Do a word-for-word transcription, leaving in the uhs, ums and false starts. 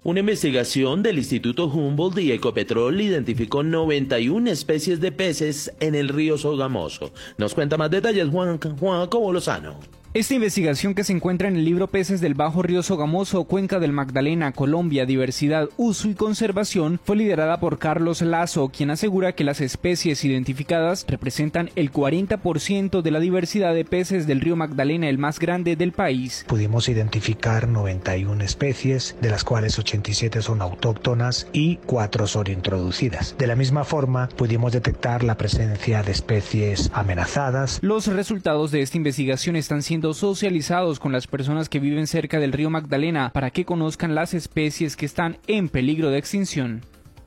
Una investigación del Instituto Humboldt y Ecopetrol identificó noventa y una especies de peces en el río Sogamoso. Nos cuenta más detalles Juan, Juan Jacobo Lozano. Esta investigación, que se encuentra en el libro Peces del Bajo Río Sogamoso, Cuenca del Magdalena, Colombia, Diversidad, Uso y Conservación, fue liderada por Carlos Lazo, quien asegura que las especies identificadas representan el cuarenta por ciento de la diversidad de peces del río Magdalena, el más grande del país. Pudimos identificar noventa y una especies, de las cuales ochenta y siete son autóctonas y cuatro son introducidas. De la misma forma, pudimos detectar la presencia de especies amenazadas. Los resultados de esta investigación están siendo socializados con las personas que viven cerca del río Magdalena para que conozcan las especies que están en peligro de extinción.